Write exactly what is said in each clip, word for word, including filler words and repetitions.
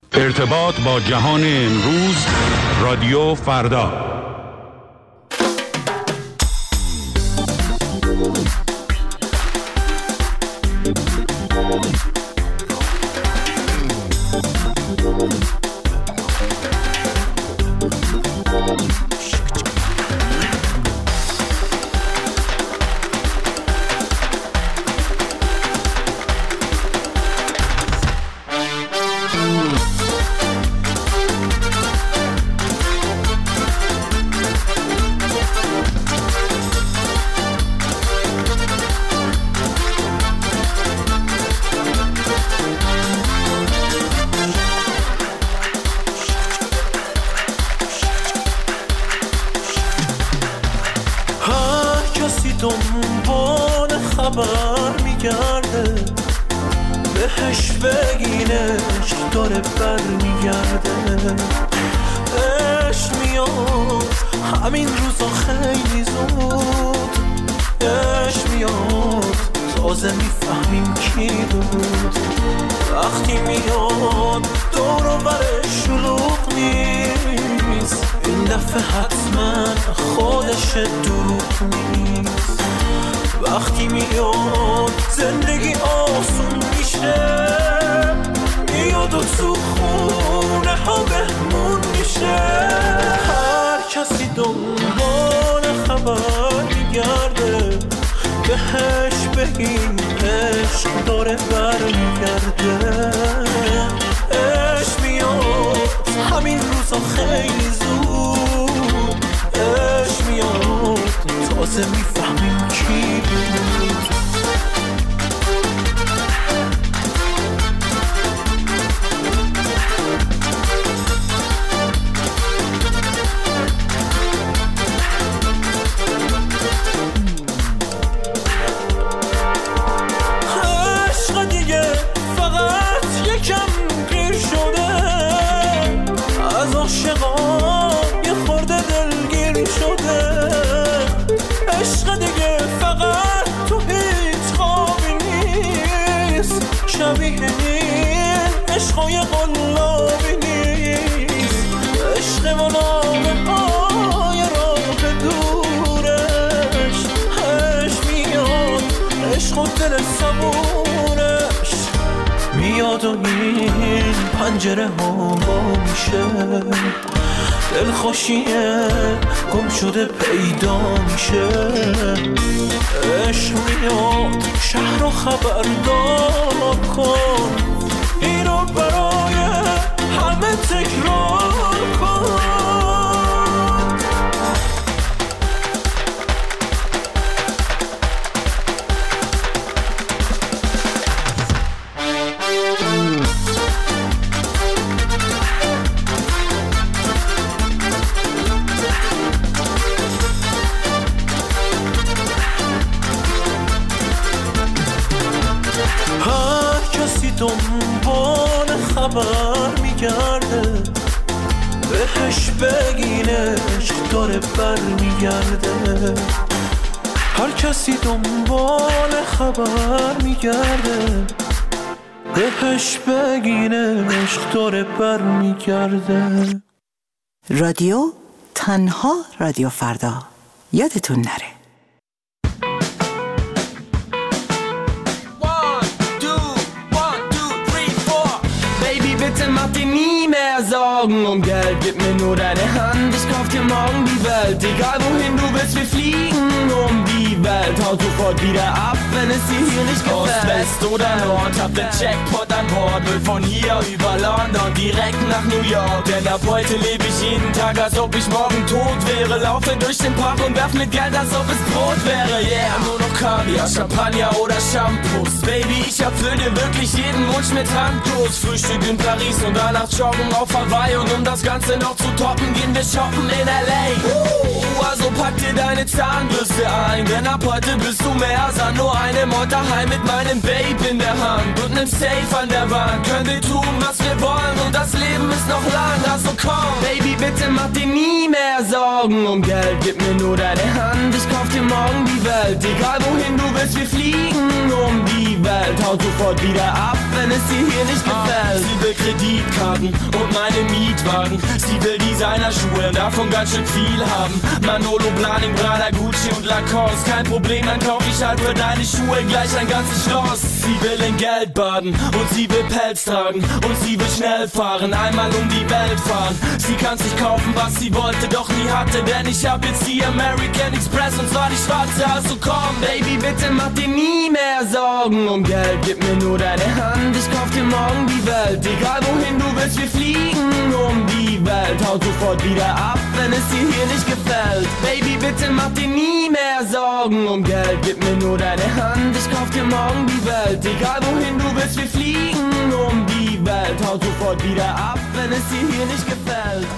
ارتباط با جهان امروز، رادیو فردا. دنبال خبر میگرده، بهش بگینش داره بر میگرده. عشق میاد همین روزا خیلی زود، عشق میاد تازه میفهمیم کی بود. وقتی میاد دور و برش شلوغ نیست، این دفعه حتما خودش دروغ نیست. وقتی میاد زندگی آسون میشه، میاد و تو خونه ها بهمون میشه. هر کسی دنبال خبر میگرده، بهش بگیم عشق داره برمیگرده. عشق میاد همین روزا خیلی زود، عشق میاد تازه میفهمیم کی بود. عشقای قلابی نیست، عشق منابه پای راه دورش. عشق میاد، عشق و دل صبورش میاد و این پنجره ها با میشه. دل خوشیه گم شده پیدا میشه. عشق میاد شهر رو خبردار کن، این رو برای همه تکرار کن. هر کسی دنبال خبر میگرده، بهش بگینش داره بر میگرده. هر کسی دنبال خبر میگرده، بهش بگینش داره بر میگرده. رادیو تنها رادیو فردا، یادتون نره. Mach dir nie mehr Sorgen um Geld, gib mir nur deine Hand, ich kauf dir morgen die Welt. Egal wohin du willst, wir fliegen um die Welt. Hau sofort wieder ab, wenn es dir hier nicht gefällt. Ost, West oder Nord, hab den Jackpot an Bord. Will von hier über London direkt nach New York. Denn ab heute lebe ich jeden Tag, als ob ich morgen tot wäre. Laufe durch den Park und werf mit Geld, als ob es Brot wäre. Yeah, nur noch Kaviar, Champagner oder Shampoos. Baby, ich erfüll dir wirklich jeden Wunsch mit Handkuss. Frühstück in Paris und danach joggen auf Hawaii. Und um das Ganze noch zu toppen, gehen wir shoppen in L A. Uh, also pack dir deine Zahnbürste ein, denn ab heute bist du mehr als nur eine Mod daheim mit meinem Babe in der Hand und nem Safe an der Wand. Können wir tun, was wir wollen und das Leben ist noch lang, also komm. Baby, bitte mach dir nie mehr Sorgen um Geld, gib mir nur deine Hand, ich kauf dir morgen die Welt. Egal wohin du willst, wir fliegen um die Welt. Hau sofort wieder ab, wenn es dir hier nicht gefällt. Sie will Kreditkarten und meine Mietwagen. Sie will Designerschuhe, davon ganz schön viel haben. Manolo, Blahnik, Prada, Gucci und Lacoste. Kein Problem, dann kauf ich halt für deine Schuhe gleich ein ganzes Schloss. Sie will in Geld baden und sie will Pelz tragen und sie will schnell fahren, einmal um die Welt fahren. Sie kann sich kaufen, was sie wollte, doch nie hatte, denn ich hab jetzt die American Express und zwar die schwarze. Also komm, Baby, bitte mach dir nie mehr Sorgen um Geld. Gib mir nur deine Hand, ich kauf dir morgen die Welt. Egal wohin du willst, wir fliegen um die Welt. Haut sofort wieder ab, wenn es dir hier nicht gefällt. Baby, bitte mach dir nie mehr Sorgen um Geld. Gib mir nur deine Hand, ich kauf dir morgen die Welt. Egal wohin du willst, wir fliegen um die Welt. Haut sofort wieder ab, wenn es dir hier nicht gefällt.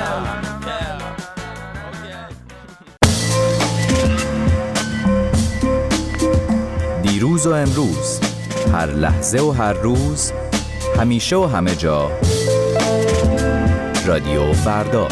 دیروز و امروز، هر لحظه و هر روز، همیشه و همه جا، رادیو فردا.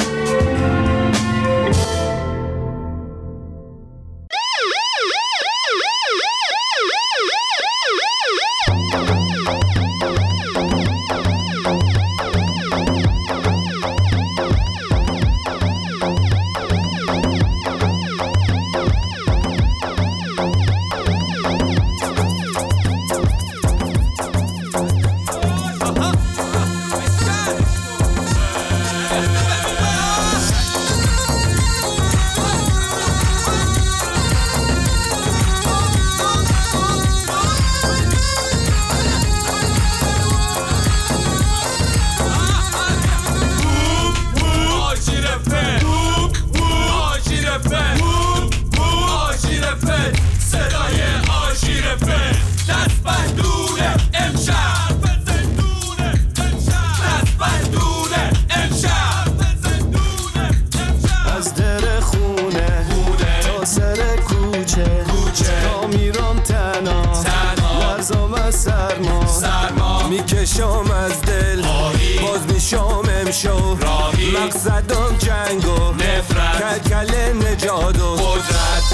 میکشم از دل باز میشم امشو مقصدم جنگ و نفرت کلکل نجات و قدرت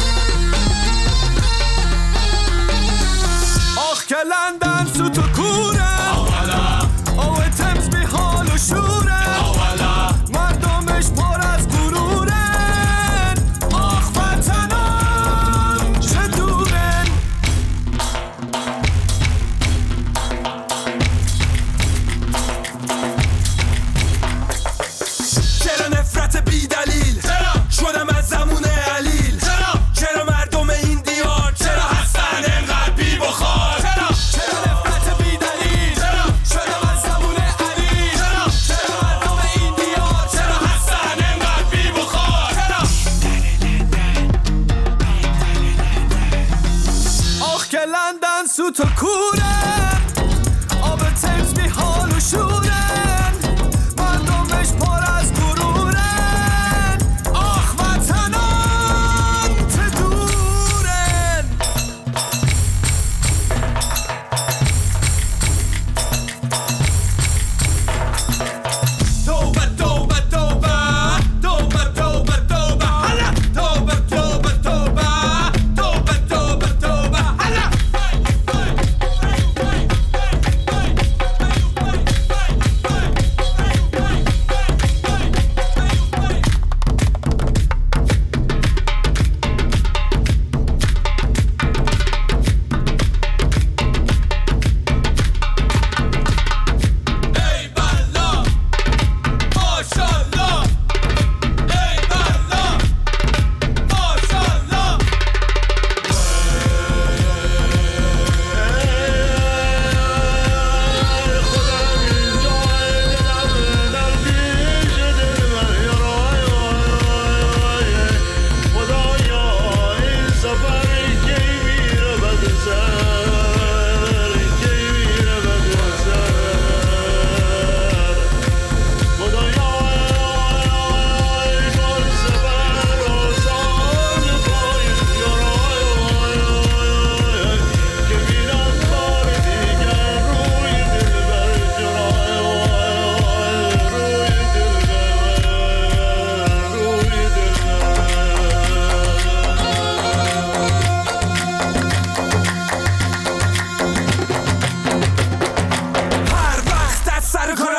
آخ کلندم سوت و کوره آوه تمز بی حال و شوره مردمش پر از غرورن آخ وطنم چه دورن چرا نفرت بی دلیل شدم از زمون علیل چرا مردم این دیار چرا هستن انقدر بی بخار چرا نفرت بی دلیل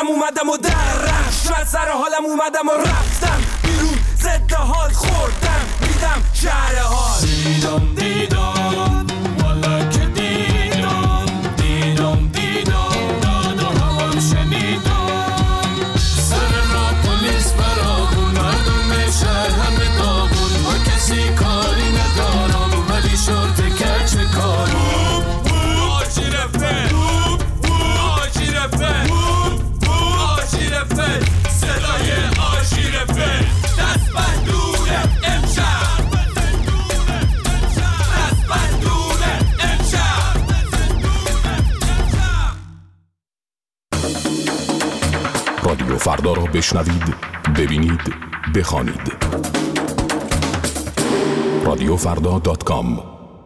سرم اومدم و درم شاید سر حالم اومدم و رفتم بیرون ضد حال خوردم میدم شهر حال دیدم دیدم والا که دیدم دیدم دیدم داد و هوام شنیدم سر را پلیس برابون مردم شهر همه داغون با کسی کاری ندارم ولی شرط کچ کاری آجی رفته آجی رفته آجی رفته صدای آجی رفته دست بندونه امشب دست بندونه امشب رادیو فردا را بشنوید، ببینید، بخوانید. رادیو فردا دات کام.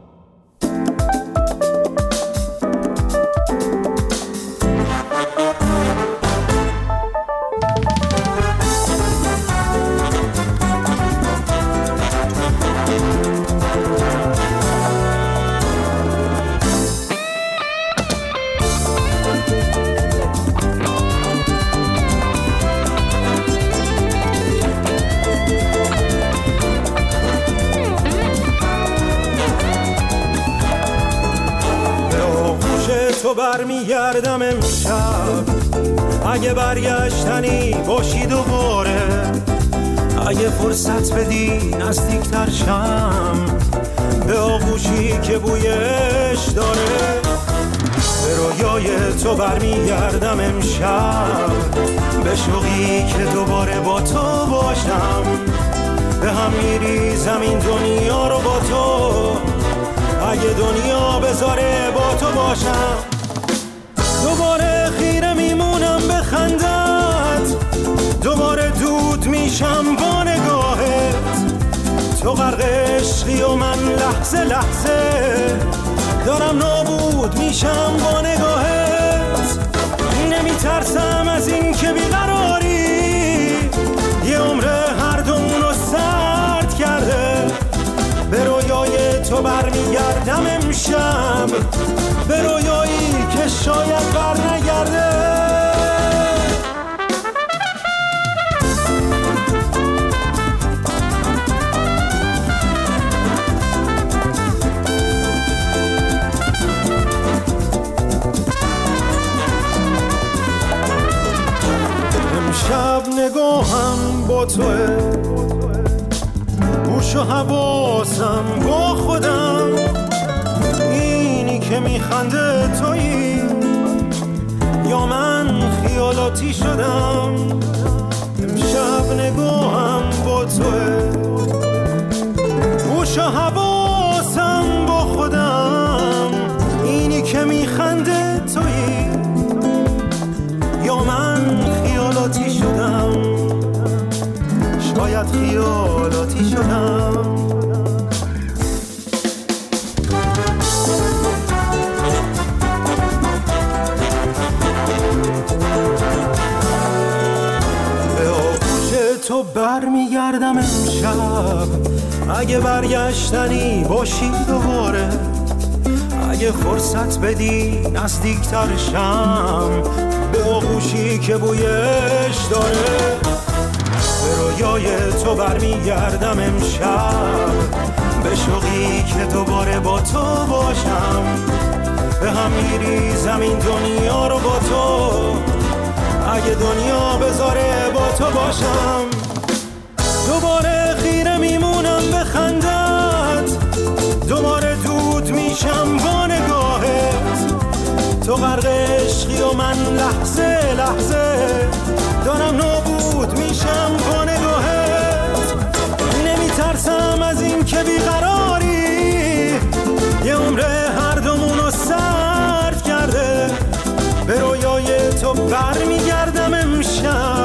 تو برمیگردم امشب اگه برگشتنی باشی دوباره اگه فرصت بدی نزدیکتر شم به آغوشی که بویش داره به رویای تو برمیگردم امشب به شوقی که دوباره با تو باشم به هم میریزم این دنیا رو با تو اگه دنیا بذاره با تو باشم دوباره خیره میمونم به خندت دوباره دود میشم با نگاهت تو غرق عشقی و من لحظه لحظه دارم نابود میشم با نگاهت نمیترسم از این که بیقراری یه عمره هر دومونو سرد کرده به رویای تو برمیگردم امشب به رویایی که شاید بر نگرده امشب نگاهم با توه گوش و حواسم با خودم اینی که میخنده تویی یا من خیالاتی شدم امشب نگاهم با توه گوش و حواسم با خودم اینی که میخنده تویی یا من خیالاتی شدم شاید خیالاتی شدم به آغوش تو برمیگردم امشب اگه برگشتنی باشی دوباره اگه فرصت بدی نزدیکتر شم به آغوشی که بویش داره به رویای تو برمیگردم امشب به شوقی که دوباره با تو باشم به هم میریزم این دنیا رو با تو اگه دنیا بذاره با تو باشم دوباره خیره میمونم به خندت دوباره دود میشم با نگاهت تو غرق عشقی و من لحظه لحظه دارم نابود میشم با نگاهت نمیترسم از این که بیقراری یه عمره هر دومونو سرد کرده به رویای تو برمیگردم امشب